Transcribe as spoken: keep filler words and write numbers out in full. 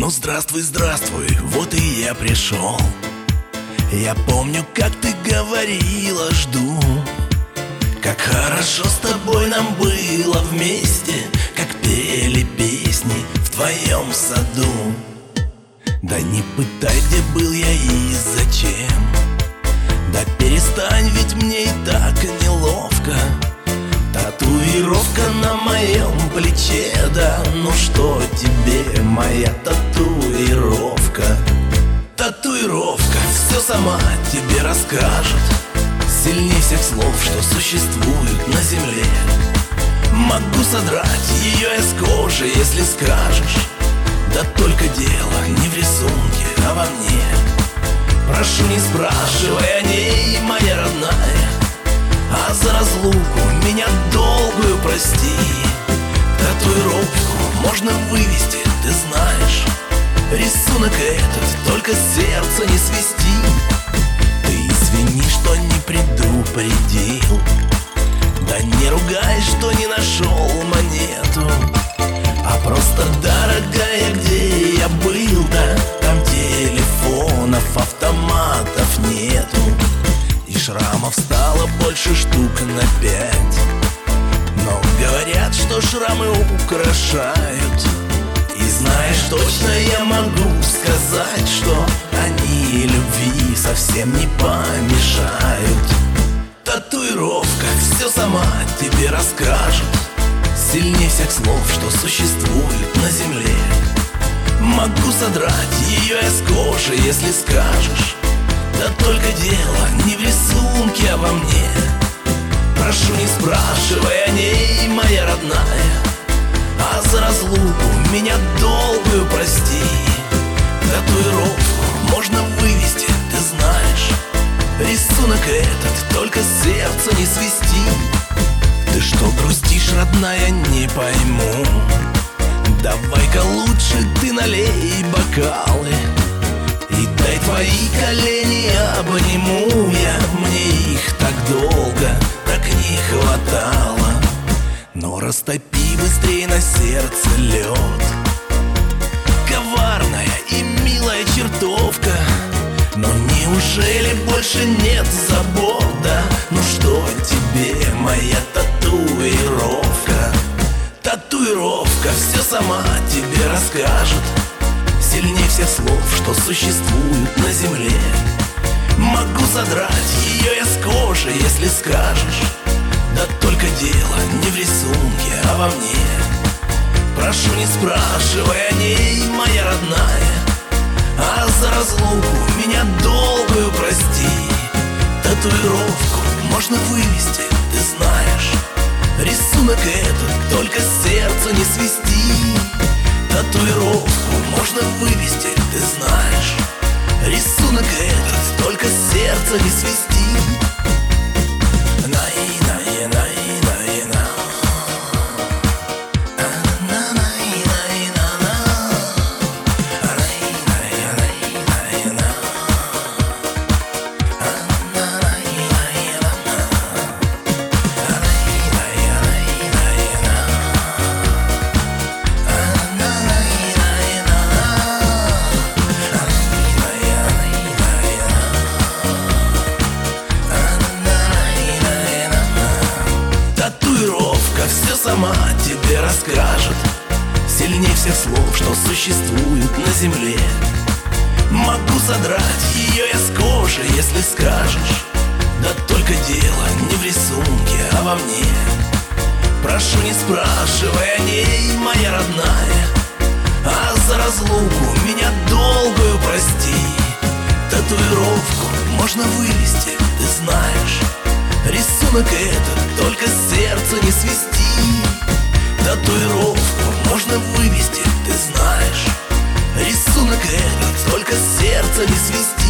Ну здравствуй, здравствуй, вот и я пришел. Я помню, как ты говорила, жду. Как хорошо с тобой нам было вместе, как пели песни в твоем саду. Да не пытай, где был я и зачем. Да перестань, ведь мне и так неловко. Татуировка на моем плече, да ну что тебе моя татуировка? Татуировка все сама тебе расскажет, сильнее всех слов, что существуют на земле. Могу содрать ее из кожи, если скажешь. Да только дело не в рисунке, а во мне. Прошу, не спрашивай о ней, моя родная, а за разлуку меня долгую прости. Татуировку можно вывести, ты знаешь. Рисунок этот только сердце не свести. Ты извини, что не предупредил. Да не ругай, что не нашел монету. А просто, дорогая, где я был, да там телефонов, автоматов нету. И шрамов стало больше штук на пять. Но говорят, что шрамы украшают. И знаешь, точно я могу сказать, что они любви совсем не помешают. Татуировка все сама тебе расскажет, сильнее всех слов, что существуют на земле. Могу содрать ее из кожи, если скажешь. Да только дело не в рисунке, а во мне. Прошу, не спрашивай о ней, моя родная, а за разлуку меня долгую прости. Татуировку можно вывести, ты знаешь. Рисунок этот только сердце не свести. Ты что грустишь, родная, не пойму. Давай-ка лучше ты налей бокалы и дай твои колени обниму я. Мне их так долго, так не хватало. Но растопи быстрее на сердце лед. Коварная и милая чертовка, но неужели больше нет забот? Да ну что тебе моя татуировка? Татуировка все сама тебе расскажет, сильнее всех слов, что существуют на земле. Могу содрать ее из кожи, если скажешь. Да только дело не в рисунке, а во мне. Прошу, не спрашивай о ней, моя родная, а за разлуку меня долгую прости. Татуировку можно вывести, ты знаешь. Рисунок этот только сердце не свести. Татуировку можно вывести, ты знаешь. Рисунок этот только сердце не свести. Все сама тебе расскажет, сильнее всех слов, что существуют на земле. Могу содрать ее из кожи, если скажешь. Да только дело не в рисунке, а во мне. Прошу, не спрашивай о ней, моя родная, а за разлуку меня долгую прости. Татуировку можно вывести, ты знаешь. Рисунок этот только сердце не свести. Татуировку можно вывести, ты знаешь. Рисунок этот только сердце не свести.